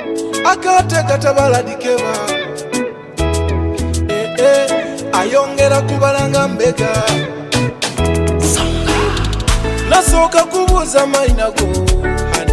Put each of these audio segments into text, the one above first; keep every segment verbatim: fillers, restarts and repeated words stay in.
akate katabala dikeba eh eh ayongera kubalanga mbega nasoka kubuza maina go hani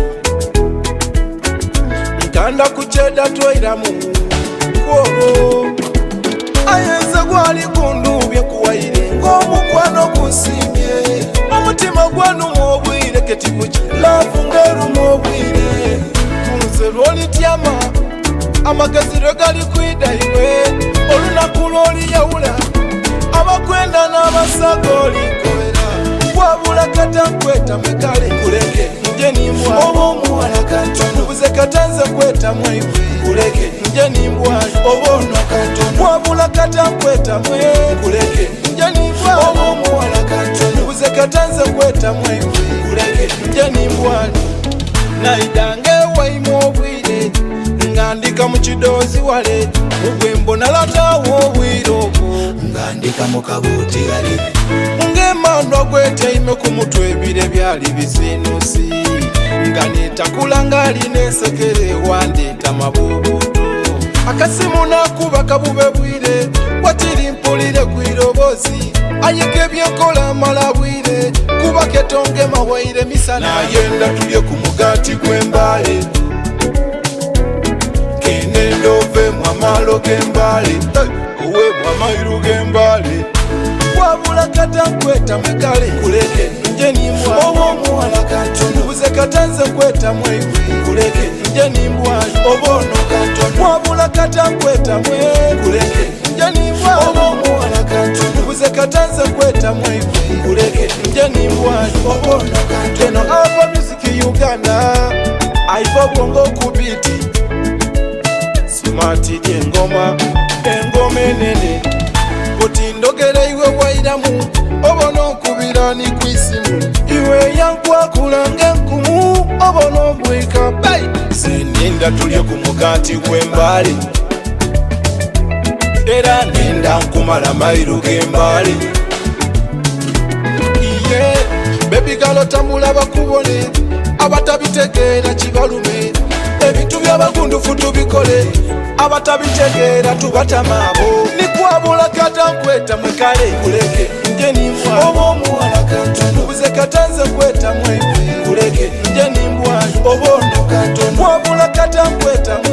nkanda kucheda twairamu kworo ayenza gwali kundubye kuwaire ngomukwano kusimye omutima gwanu mobwire ketibuki lafu ngeru mobwire kunze lwolityama amagaziro gali kwida iwe olunaku lwoli yawula abakwenda n'abasagoli kobera wabula katankweta mekale kuleke nje nimbwa obomuwala kantono buze katanze kweta mwaiwe kuleke nje nimbwa obono kantono wabula katankweta mwe kuleke nje nimbwa obomuwala kantono buze katanze kweta mwaiwe kuleke nje nimbwa naidange waimo obwire ngandika mu kidozi wale mugwembo nalatawo obwiro ngandika mu kabuti gali ngemandwa gwetaime ku mutwe ebire byali bizinusi nga netakula ngali nesekere wandeta mabubuto akasimu nakuba kabube bwire wakiri mpulire kwirobozi ayeke byenkola mala bwire kuba ketonge mawaire misana nayenda tulye ku mugati gw'embale kenendove mwamalo g'embale owe mwamairu g'embale wabula katankweta mwekale kuleke nje nimbwa obomuwala kantono buze katanze kweta mwaiwe kuleke nje nimbwa obono kantono wabula katankweta mwe kuleke nje nimbwa obomuwala kantono buze katanze kweta mwaiwe kuleke nje nimbwa obono kantono ava music Uganda aiva bongo kubiti smart engoma engoma enene kutindogere iwe wairamu obono kubirani kwisimu iwe yankwa kulange nkumu obono bwika bai sininda tulye ku mugati gw'embale era nenda nkumala mairu g'embale iye baby galo tambula bakubone abatabitegera kibalume ebintu by'abagundufu tubikole abatabitegera tubatamabo nikwabula katankweta mwekale kuleke nje nimbwa obomuwala kantono buze katanze kweta mwaiwe kuleke nje nimbwa obono kantono wabula katankweta